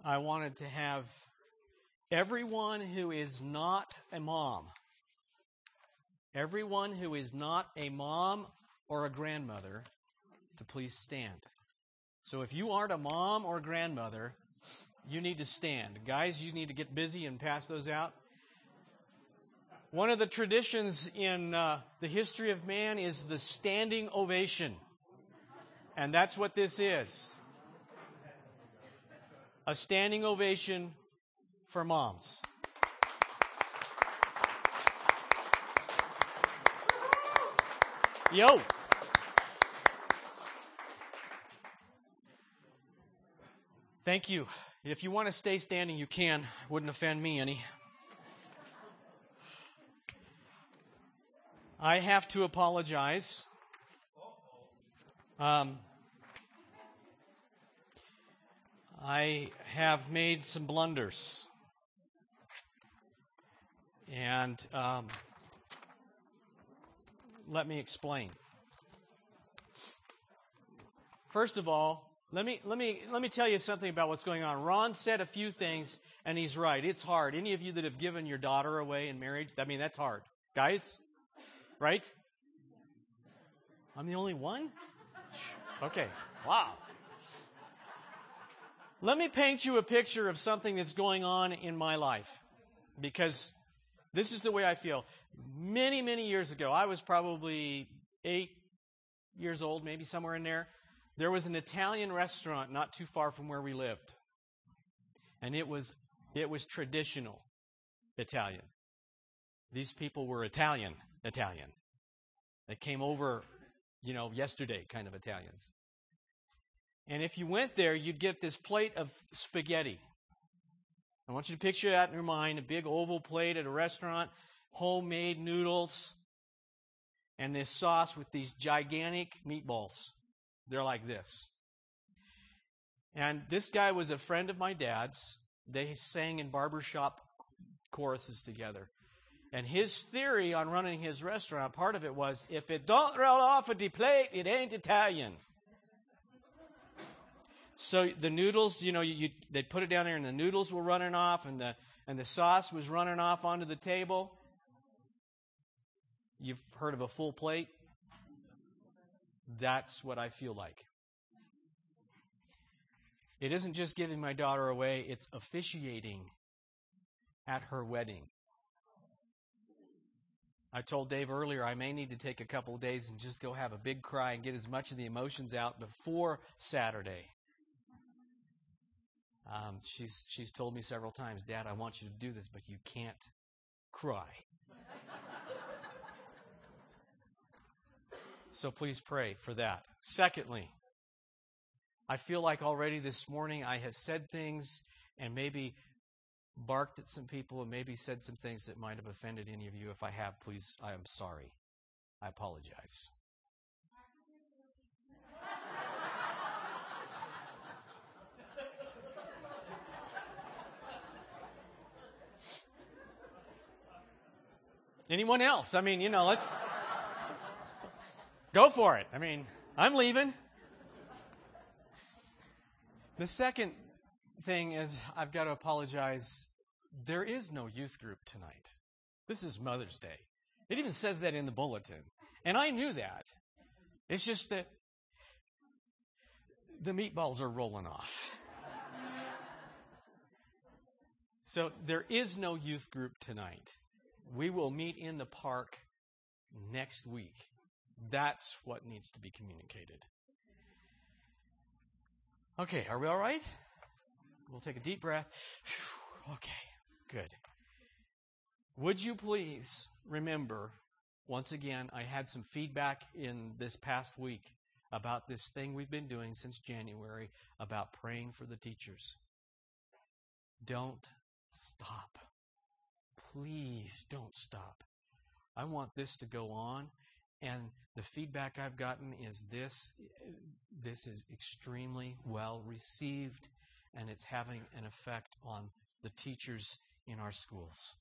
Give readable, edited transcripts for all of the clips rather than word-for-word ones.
I wanted to have everyone who is not a mom, everyone who is not a mom or a grandmother, to please stand. So if you aren't a mom or grandmother, you need to stand. Guys, you need to get busy and pass those out. One of the traditions in the history of man is the standing ovation. And that's what this is. A standing ovation for moms. Yo! Thank you. If you want to stay standing, you can. Wouldn't offend me any. I have to apologize. I have made some blunders. And let me explain. First of all, let me tell you something about what's going on. Ron said a few things, and he's right. It's hard. Any of you that have given your daughter away in marriage, that's hard. Guys, right? I'm the only one? Okay. Wow. Let me paint you a picture of something that's going on in my life, because this is the way I feel. Many, many years ago, I was probably 8 years old, maybe somewhere in there. There was an Italian restaurant not too far from where we lived. And it was traditional Italian. These people were Italian. They came over, yesterday kind of Italians. And if you went there, you'd get this plate of spaghetti. I want you to picture that in your mind, a big oval plate at a restaurant, homemade noodles, and this sauce with these gigantic meatballs. They're like this. And this guy was a friend of my dad's. They sang in barbershop choruses together. And his theory on running his restaurant, part of it was, if it don't roll off of the plate, it ain't Italian. So the noodles, they'd put it down there and the noodles were running off and the sauce was running off onto the table. You've heard of a full plate? That's what I feel like. It isn't just giving my daughter away, it's officiating at her wedding. I told Dave earlier I may need to take a couple of days and just go have a big cry and get as much of the emotions out before Saturday. She's told me several times, Dad, I want you to do this, but you can't cry. So please pray for that. Secondly, I feel like already this morning I have said things and maybe barked at some people and maybe said some things that might have offended any of you. If I have, please, I am sorry. I apologize. Anyone else? Let's go for it. I'm leaving. The second thing is I've got to apologize. There is no youth group tonight. This is Mother's Day. It even says that in the bulletin. And I knew that. It's just that the meatballs are rolling off. So there is no youth group tonight. We will meet in the park next week. That's what needs to be communicated. Okay, are we all right? We'll take a deep breath. Whew, okay, good. Would you please remember, once again, I had some feedback in this past week about this thing we've been doing since January about praying for the teachers. Don't stop. Please don't stop. I want this to go on, and the feedback I've gotten is this is extremely well received, and it's having an effect on the teachers in our schools.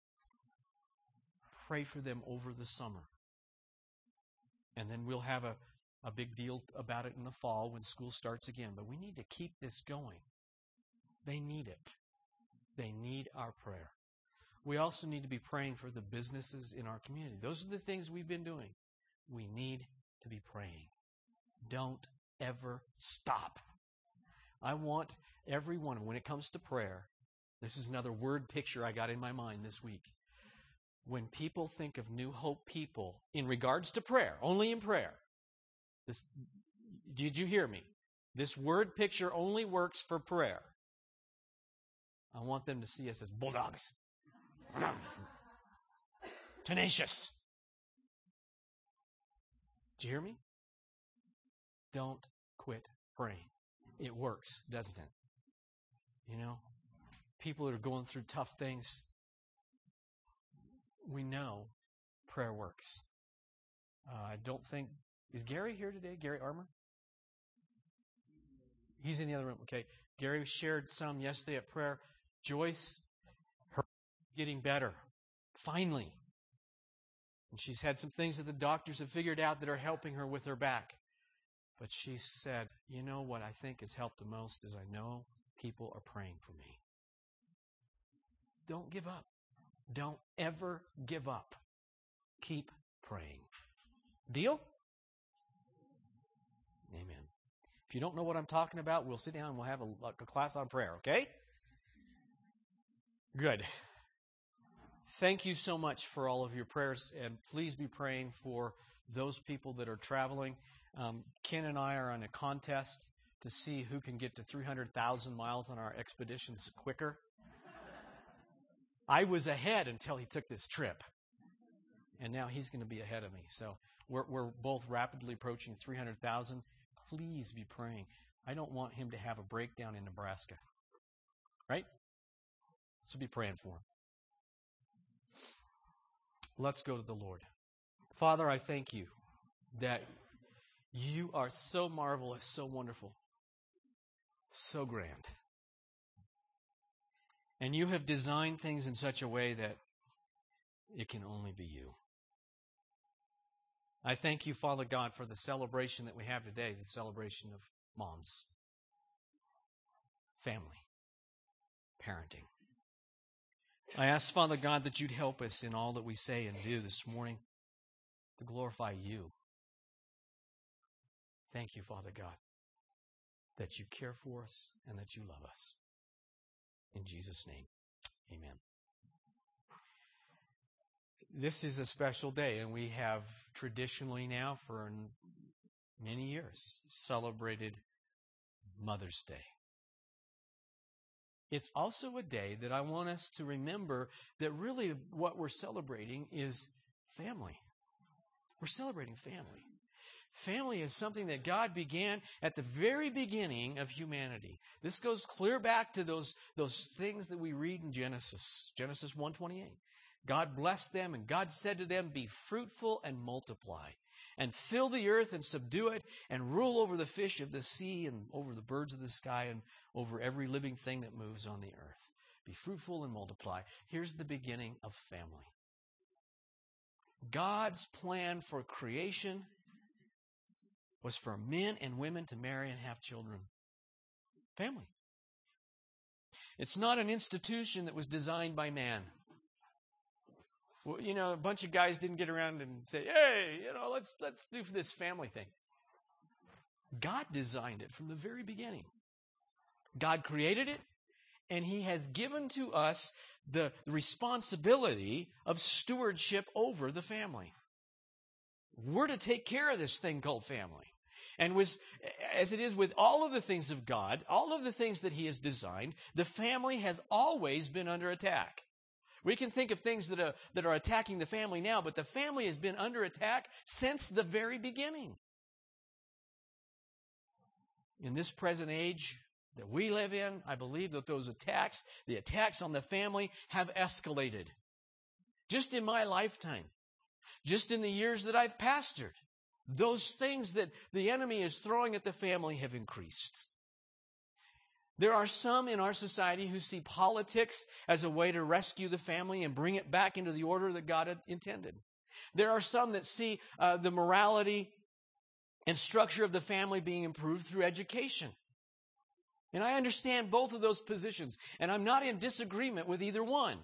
Pray for them over the summer. And then we'll have a big deal about it in the fall when school starts again. But we need to keep this going. They need it. They need our prayer. We also need to be praying for the businesses in our community. Those are the things we've been doing. We need to be praying. Don't ever stop. I want everyone, when it comes to prayer, this is another word picture I got in my mind this week. When people think of New Hope people in regards to prayer, only in prayer, did you hear me? This word picture only works for prayer. I want them to see us as bulldogs. Tenacious. Did you hear me? Don't quit praying. It works, doesn't it? You know, people that are going through tough things, we know prayer works. I don't think, is Gary here today? Gary Armour? He's in the other room. Okay. Gary shared some yesterday at prayer. Joyce, her getting better. Finally. And she's had some things that the doctors have figured out that are helping her with her back. But she said, you know what I think has helped the most is I know people are praying for me. Don't give up. Don't ever give up. Keep praying. Deal? Amen. If you don't know what I'm talking about, we'll sit down and we'll have a class on prayer, okay? Good. Thank you so much for all of your prayers, and please be praying for those people that are traveling. Ken and I are on a contest to see who can get to 300,000 miles on our expeditions quicker. I was ahead until he took this trip, and now he's going to be ahead of me. So we're both rapidly approaching 300,000. Please be praying. I don't want him to have a breakdown in Nebraska. Right? So be praying for him. Let's go to the Lord. Father, I thank you that you are so marvelous, so wonderful, so grand. And you have designed things in such a way that it can only be you. I thank you, Father God, for the celebration that we have today, the celebration of moms, family, parenting. I ask, Father God, that you'd help us in all that we say and do this morning to glorify you. Thank you, Father God, that you care for us and that you love us. In Jesus' name, amen. This is a special day, and we have traditionally now for many years celebrated Mother's Day. It's also a day that I want us to remember that really what we're celebrating is family. We're celebrating family. Family is something that God began at the very beginning of humanity. This goes clear back to those things that we read in Genesis 1:28. God blessed them, and God said to them, "Be fruitful and multiply, and fill the earth and subdue it, and rule over the fish of the sea and over the birds of the sky and over every living thing that moves on the earth. Be fruitful and multiply." Here's the beginning of family. God's plan for creation was for men and women to marry and have children. Family. It's not an institution that was designed by man. Well, you know, a bunch of guys didn't get around and say, "Hey, you know, let's do this family thing." God designed it from the very beginning. God created it, and He has given to us the responsibility of stewardship over the family. We're to take care of this thing called family. And as it is with all of the things of God, all of the things that He has designed, the family has always been under attack. We can think of things that are attacking the family now, but the family has been under attack since the very beginning. In this present age that we live in, I believe that the attacks on the family have escalated. Just in my lifetime, just in the years that I've pastored, those things that the enemy is throwing at the family have increased. There are some in our society who see politics as a way to rescue the family and bring it back into the order that God had intended. There are some that see the morality and structure of the family being improved through education. And I understand both of those positions, and I'm not in disagreement with either one.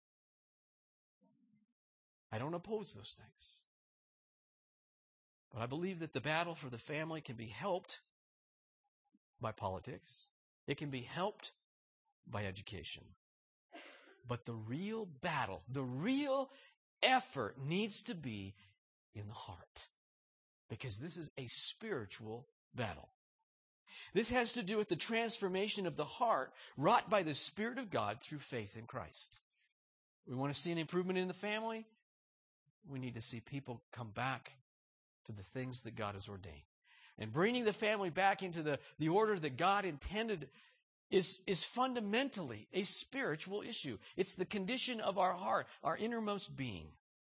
I don't oppose those things. But I believe that the battle for the family can be helped by politics. It can be helped by education. But the real battle, the real effort needs to be in the heart. Because this is a spiritual battle. This has to do with the transformation of the heart wrought by the Spirit of God through faith in Christ. We want to see an improvement in the family. We need to see people come back to the things that God has ordained. And bringing the family back into the order that God intended is fundamentally a spiritual issue. It's the condition of our heart, our innermost being.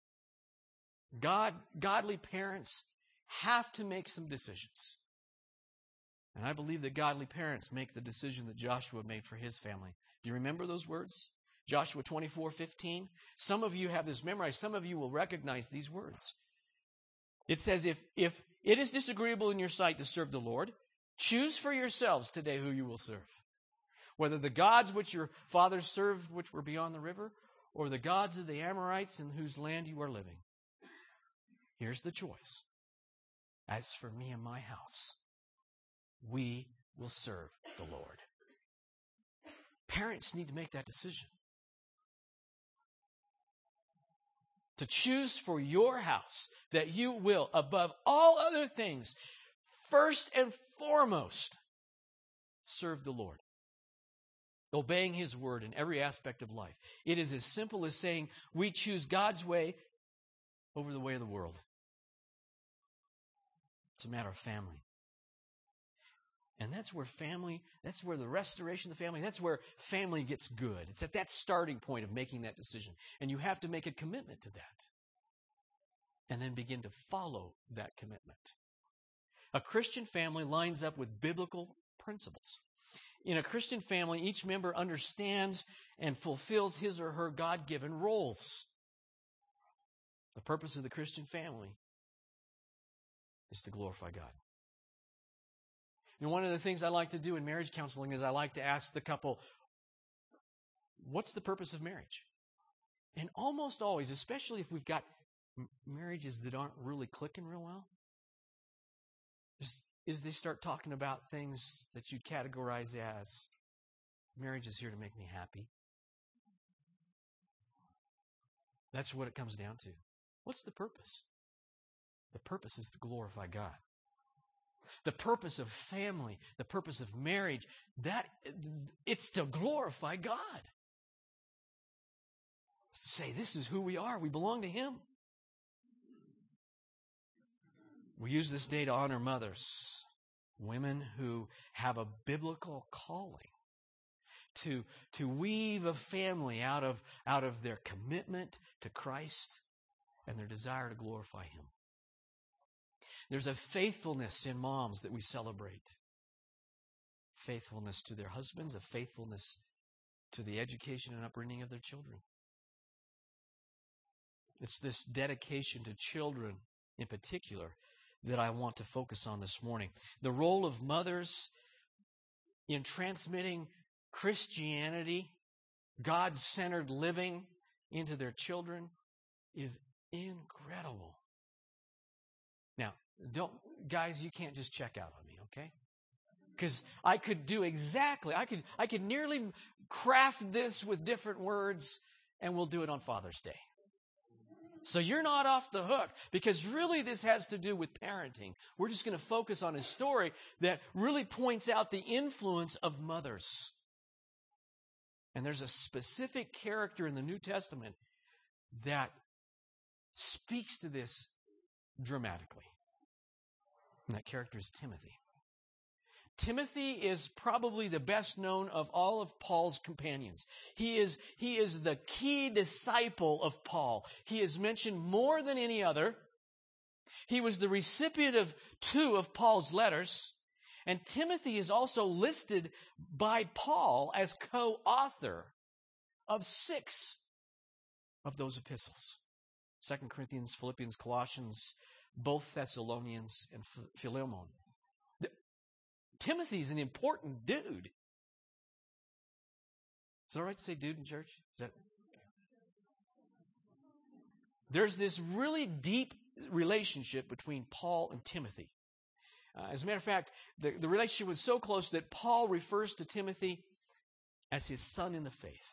Godly parents have to make some decisions. And I believe that godly parents make the decision that Joshua made for his family. Do you remember those words? Joshua 24:15. Some of you have this memorized. Some of you will recognize these words. It says, if it is disagreeable in your sight to serve the Lord, choose for yourselves today who you will serve. Whether the gods which your fathers served, which were beyond the river, or the gods of the Amorites in whose land you are living. Here's the choice. As for me and my house, we will serve the Lord. Parents need to make that decision. To choose for your house that you will, above all other things, first and foremost, serve the Lord. Obeying His word in every aspect of life. It is as simple as saying we choose God's way over the way of the world. It's a matter of family. And that's where the restoration of the family, that's where family gets good. It's at that starting point of making that decision. And you have to make a commitment to that. And then begin to follow that commitment. A Christian family lines up with biblical principles. In a Christian family, each member understands and fulfills his or her God-given roles. The purpose of the Christian family is to glorify God. And one of the things I like to do in marriage counseling is I like to ask the couple, what's the purpose of marriage? And almost always, especially if we've got marriages that aren't really clicking real well, is they start talking about things that you'd categorize as, marriage is here to make me happy. That's what it comes down to. What's the purpose? The purpose is to glorify God. The purpose of family, the purpose of marriage, it's to glorify God. It's to say, this is who we are. We belong to Him. We use this day to honor mothers, women who have a biblical calling to weave a family out of their commitment to Christ and their desire to glorify Him. There's a faithfulness in moms that we celebrate. Faithfulness to their husbands, a faithfulness to the education and upbringing of their children. It's this dedication to children in particular that I want to focus on this morning. The role of mothers in transmitting Christianity, God-centered living into their children is incredible. Now, guys, you can't just check out on me, okay? Because I could do exactly, I could nearly craft this with different words, and we'll do it on Father's Day. So you're not off the hook, because really this has to do with parenting. We're just going to focus on a story that really points out the influence of mothers. And there's a specific character in the New Testament that speaks to this dramatically. And that character is Timothy. Timothy is probably the best known of all of Paul's companions. He is the key disciple of Paul. He is mentioned more than any other. He was the recipient of 2 of Paul's letters. And Timothy is also listed by Paul as co-author of 6 of those epistles. 2 Corinthians, Philippians, Colossians, both Thessalonians, and Philemon. Timothy's an important dude. Is it all right to say dude in church? There's this really deep relationship between Paul and Timothy. As a matter of fact, the relationship was so close that Paul refers to Timothy as his son in the faith.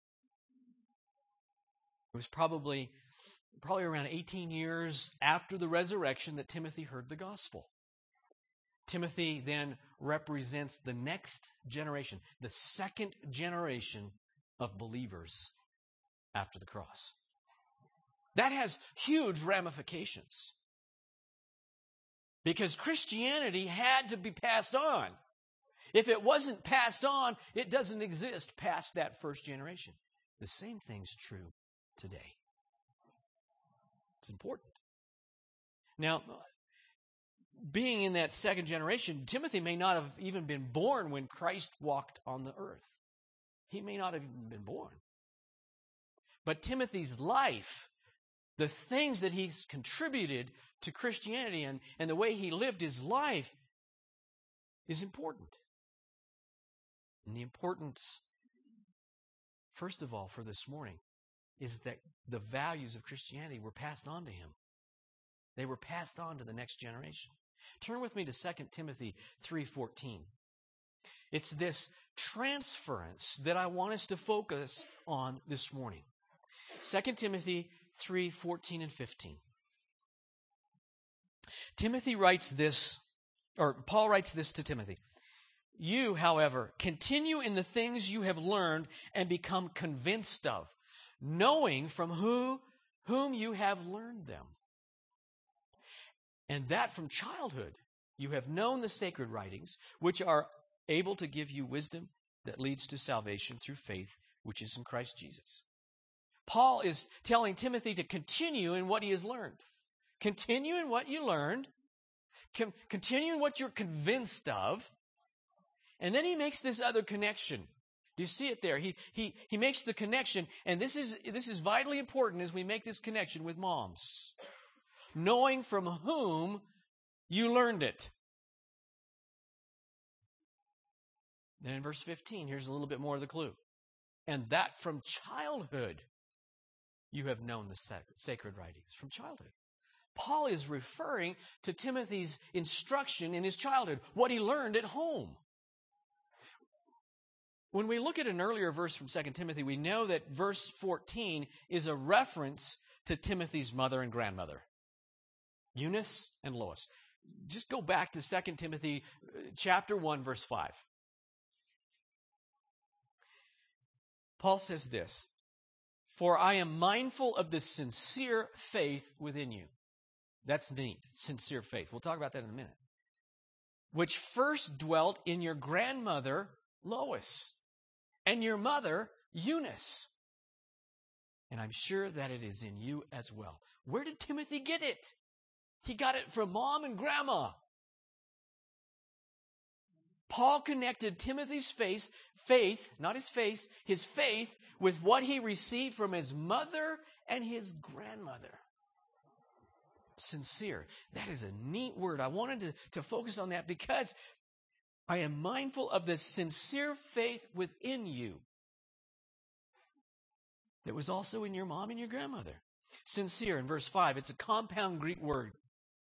It was probably around 18 years after the resurrection that Timothy heard the gospel. Timothy then represents the next generation, the second generation of believers after the cross. That has huge ramifications. Because Christianity had to be passed on. If it wasn't passed on, it doesn't exist past that first generation. The same thing's true today. It's important. Now, being in that second generation, Timothy may not have even been born when Christ walked on the earth. He may not have even been born. But Timothy's life, the things that he's contributed to Christianity and the way he lived his life is important. And the importance, first of all, for this morning, is that the values of Christianity were passed on to him. They were passed on to the next generation. Turn with me to 2 Timothy 3:14. It's this transference that I want us to focus on this morning. 2 Timothy 3:14 and 15. Timothy writes this, or Paul writes this to Timothy. You, however, continue in the things you have learned and become convinced of, knowing from whom you have learned them. And that from childhood you have known the sacred writings, which are able to give you wisdom that leads to salvation through faith, which is in Christ Jesus. Paul is telling Timothy to continue in what he has learned. Continue in what you learned. Continue in what you're convinced of. And then he makes this other connection. Do you see it there? He makes the connection, and this is vitally important as we make this connection with moms. Knowing from whom you learned it. Then in verse 15, here's a little bit more of the clue. And that from childhood you have known the sacred writings. From childhood. Paul is referring to Timothy's instruction in his childhood, what he learned at home. When we look at an earlier verse from 2 Timothy, we know that verse 14 is a reference to Timothy's mother and grandmother, Eunice and Lois. Just go back to 2 Timothy chapter 1, verse 5. Paul says this, for I am mindful of the sincere faith within you. That's neat, sincere faith. We'll talk about that in a minute. Which first dwelt in your grandmother, Lois, and your mother, Eunice. And I'm sure that it is in you as well. Where did Timothy get it? He got it from mom and grandma. Paul connected Timothy's faith, not his face, his faith with what he received from his mother and his grandmother. Sincere. That is a neat word. I wanted to focus on that because I am mindful of the sincere faith within you that was also in your mom and your grandmother. Sincere, in verse 5, it's a compound Greek word.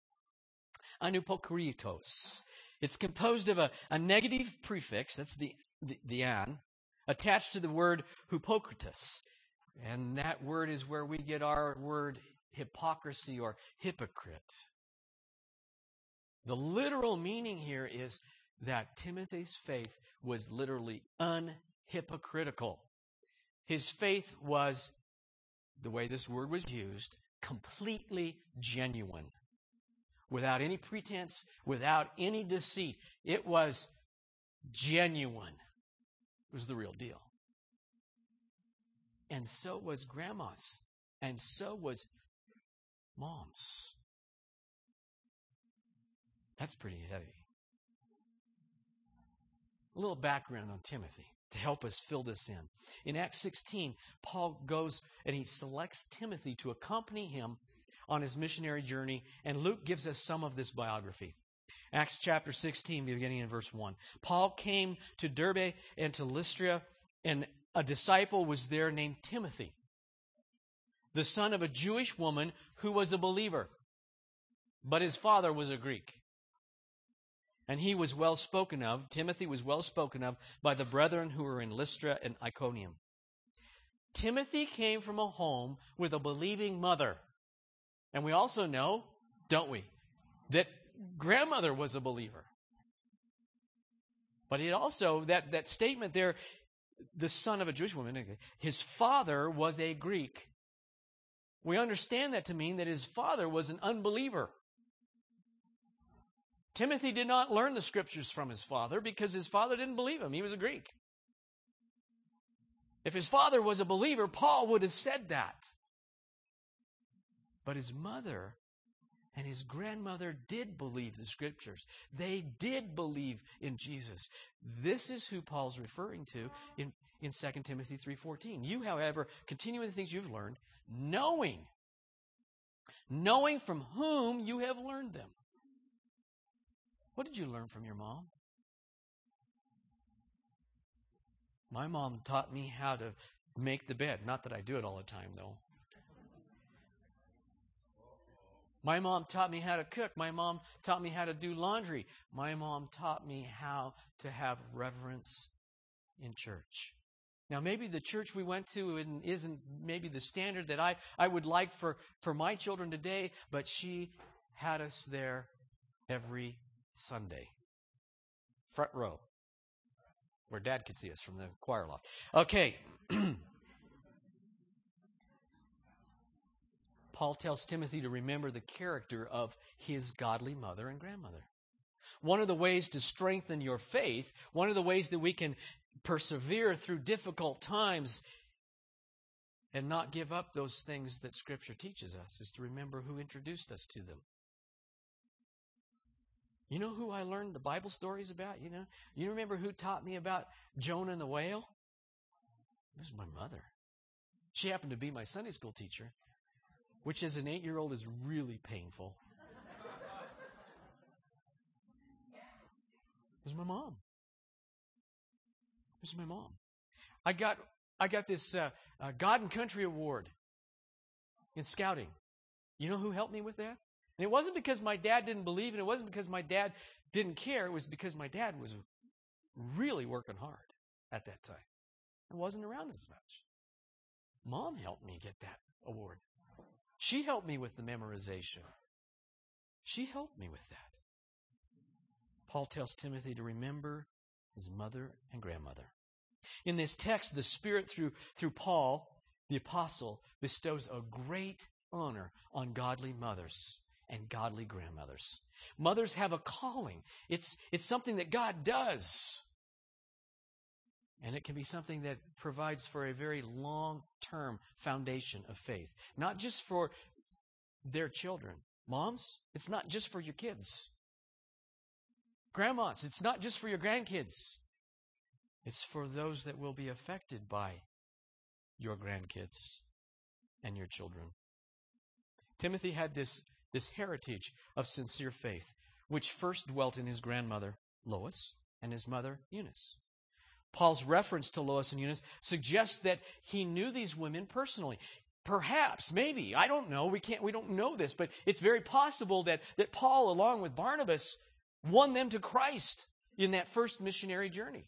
Anupokritos. It's composed of a negative prefix, that's the an, attached to the word hypocritus. And that word is where we get our word hypocrisy or hypocrite. The literal meaning here is that Timothy's faith was literally unhypocritical. His faith was, the way this word was used, completely genuine. Without any pretense, without any deceit. It was genuine. It was the real deal. And so was grandma's. And so was mom's. That's pretty heavy. A little background on Timothy to help us fill this in. In Acts 16, Paul goes and he selects Timothy to accompany him on his missionary journey, and Luke gives us some of this biography. Acts chapter 16, beginning in verse 1. Paul came to Derbe and to Lystra, and a disciple was there named Timothy, the son of a Jewish woman who was a believer, but his father was a Greek. And he was well spoken of, Timothy was well spoken of by the brethren who were in Lystra and Iconium. Timothy came from a home with a believing mother. And we also know, don't we, that grandmother was a believer. But it also, that statement there, the son of a Jewish woman, his father was a Greek. We understand that to mean that his father was an unbeliever. Timothy did not learn the Scriptures from his father because his father didn't believe him. He was a Greek. If his father was a believer, Paul would have said that. But his mother and his grandmother did believe the Scriptures. They did believe in Jesus. This is who Paul's referring to in 2 Timothy 3:14. You, however, continue in the things you've learned, knowing from whom you have learned them. What did you learn from your mom? My mom taught me how to make the bed. Not that I do it all the time, though. My mom taught me how to cook. My mom taught me how to do laundry. My mom taught me how to have reverence in church. Now, maybe the church we went to isn't maybe the standard that I would like for my children today, but she had us there every Sunday. Front row, where Dad could see us from the choir loft. Okay. Paul tells Timothy to remember the character of his godly mother and grandmother. One of the ways to strengthen your faith, one of the ways that we can persevere through difficult times and not give up those things that Scripture teaches us, is to remember who introduced us to them. You know who I learned the Bible stories about? You remember who taught me about Jonah and the whale? It was my mother. She happened to be my Sunday school teacher, which as an 8-year-old is really painful. It was my mom. It was my mom. I got this God and Country Award in scouting. You know who helped me with that? And it wasn't because my dad didn't believe, and it wasn't because my dad didn't care. It was because my dad was really working hard at that time. I wasn't around as much. Mom helped me get that award. She helped me with the memorization. She helped me with that. Paul tells Timothy to remember his mother and grandmother. In this text, the Spirit, through Paul, the apostle, bestows a great honor on godly mothers and godly grandmothers. Mothers have a calling. It's something that God does. And it can be something that provides for a very long-term foundation of faith. Not just for their children. Moms, it's not just for your kids. Grandmas, it's not just for your grandkids. It's for those that will be affected by your grandkids and your children. Timothy had this heritage of sincere faith, which first dwelt in his grandmother, Lois, and his mother, Eunice. Paul's reference to Lois and Eunice suggests that he knew these women personally. Perhaps, maybe, I don't know, we don't know this, but it's very possible that Paul, along with Barnabas, won them to Christ in that first missionary journey.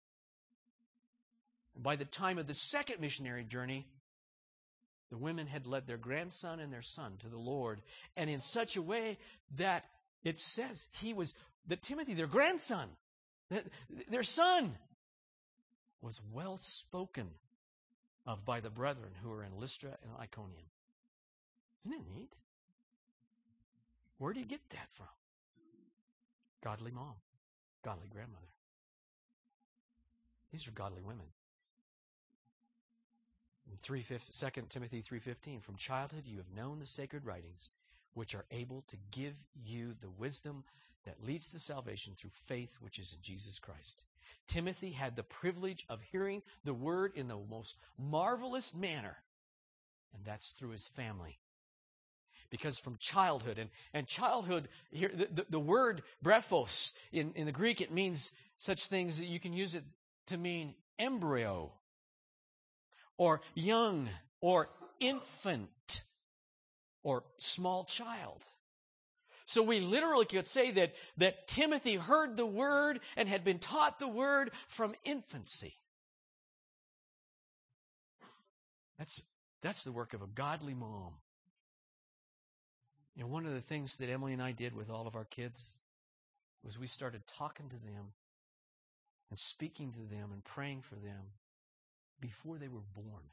And by the time of the second missionary journey, the women had led their grandson and their son to the Lord, and in such a way that it says that Timothy, their grandson, their son, was well spoken of by the brethren who were in Lystra and Iconium. Isn't it neat? Where did he get that from? Godly mom, godly grandmother. These are godly women. In 2 Timothy 3:15, from childhood you have known the sacred writings, which are able to give you the wisdom that leads to salvation through faith which is in Jesus Christ. Timothy had the privilege of hearing the word in the most marvelous manner, and that's through his family. Because from childhood, and childhood, here the word brephos, in the Greek, it means such things that you can use it to mean embryo, or young, or infant, or small child. So we literally could say that Timothy heard the word and had been taught the word from infancy. That's the work of a godly mom. You know, one of the things that Emily and I did with all of our kids was we started talking to them and speaking to them and praying for them before they were born.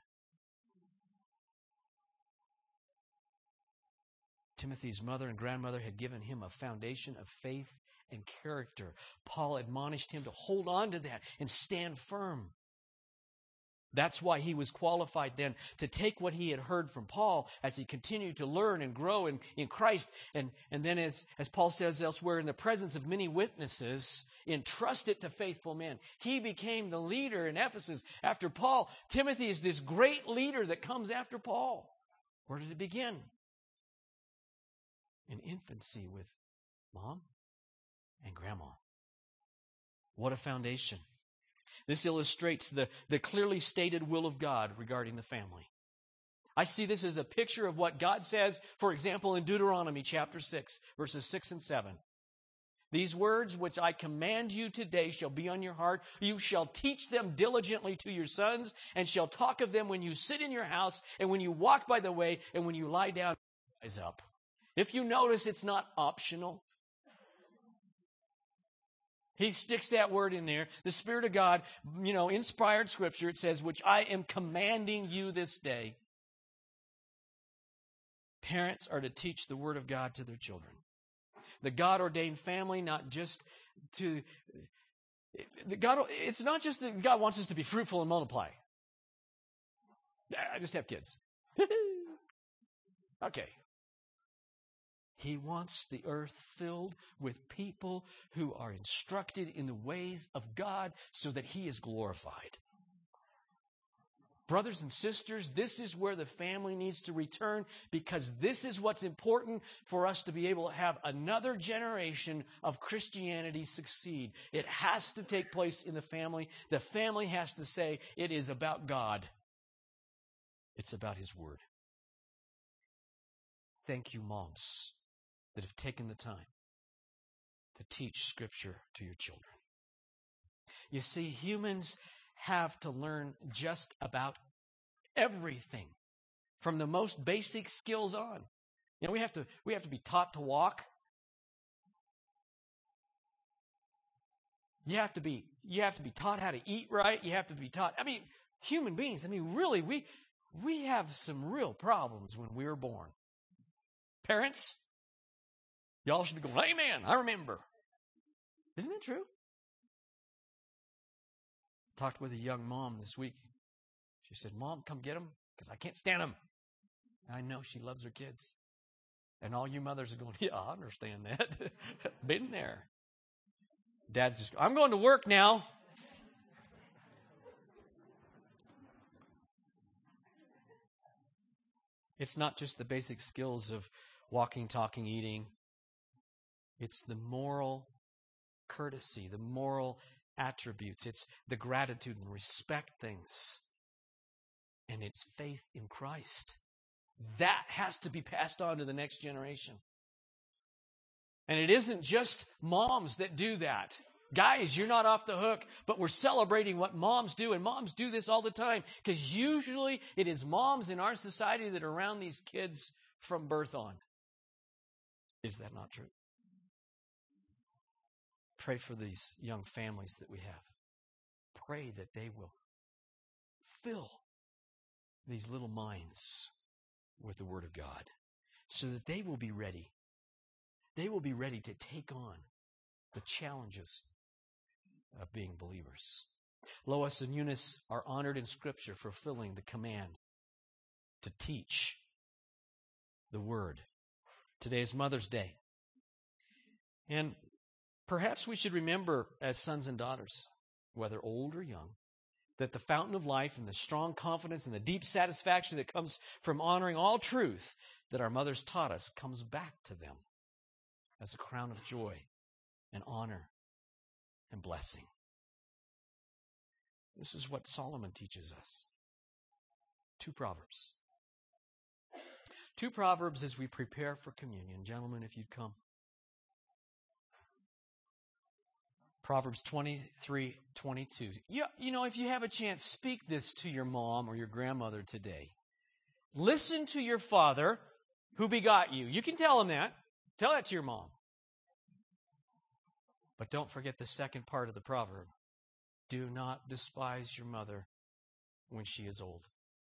Timothy's mother and grandmother had given him a foundation of faith and character. Paul admonished him to hold on to that and stand firm. That's why he was qualified then to take what he had heard from Paul as he continued to learn and grow in Christ. And then as Paul says elsewhere, in the presence of many witnesses, entrust it to faithful men. He became the leader in Ephesus after Paul. Timothy is this great leader that comes after Paul. Where did it begin? In infancy with mom and grandma. What a foundation. This illustrates the clearly stated will of God regarding the family. I see this as a picture of what God says, for example, in Deuteronomy chapter 6, verses 6 and 7. These words which I command you today shall be on your heart. You shall teach them diligently to your sons, and shall talk of them when you sit in your house, and when you walk by the way, and when you lie down, rise up. If you notice, it's not optional. He sticks that word in there. The Spirit of God, inspired Scripture, it says, which I am commanding you this day. Parents are to teach the Word of God to their children. The God-ordained family, not just to... It's not just that God wants us to be fruitful and multiply. I just have kids. Okay. He wants the earth filled with people who are instructed in the ways of God so that He is glorified. Brothers and sisters, this is where the family needs to return, because this is what's important for us to be able to have another generation of Christianity succeed. It has to take place in the family. The family has to say, it is about God. It's about His Word. Thank you, moms, that have taken the time to teach Scripture to your children. You see, humans have to learn just about everything, from the most basic skills on. We have to be taught to walk. You have to be taught how to eat right. You have to be taught. Human beings. Really, we have some real problems when we were born. Parents, y'all should be going, amen, I remember. Isn't it true? Talked with a young mom this week. She said, Mom, come get them, because I can't stand them. And I know she loves her kids. And all you mothers are going, yeah, I understand that. Been there. Dad's just, I'm going to work now. It's not just the basic skills of walking, talking, eating. It's the moral courtesy, the moral attributes. It's the gratitude and respect things. And it's faith in Christ. That has to be passed on to the next generation. And it isn't just moms that do that. Guys, you're not off the hook, but we're celebrating what moms do, and moms do this all the time, because usually it is moms in our society that are around these kids from birth on. Is that not true? Pray for these young families that we have. Pray that they will fill these little minds with the Word of God, so that they will be ready. They will be ready to take on the challenges of being believers. Lois and Eunice are honored in Scripture for fulfilling the command to teach the Word. Today is Mother's Day. And perhaps we should remember, as sons and daughters, whether old or young, that the fountain of life and the strong confidence and the deep satisfaction that comes from honoring all truth that our mothers taught us comes back to them as a crown of joy and honor and blessing. This is what Solomon teaches us. 2 Proverbs. 2 Proverbs as we prepare for communion. Gentlemen, if you'd come. Proverbs 23:22. You know, if you have a chance, speak this to your mom or your grandmother today. Listen to your father who begot you. You can tell him that. Tell that to your mom. But don't forget the second part of the proverb. Do not despise your mother when she is old.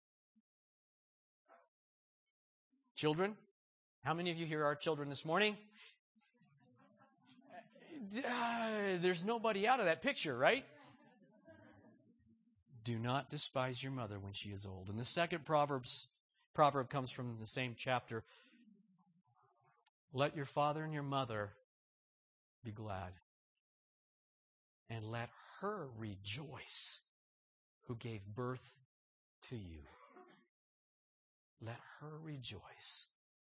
Children, how many of you here are children this morning? There's nobody out of that picture, right? Do not despise your mother when she is old. And the second proverb comes from the same chapter. Let your father and your mother be glad, and let her rejoice who gave birth to you. Let her rejoice.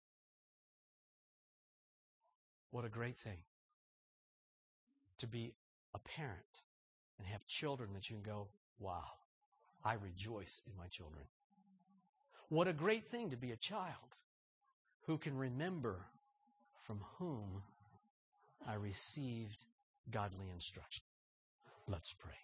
What a great thing to be a parent and have children that you can go, wow, I rejoice in my children. What a great thing to be a child who can remember from whom I received godly instruction. Let's pray.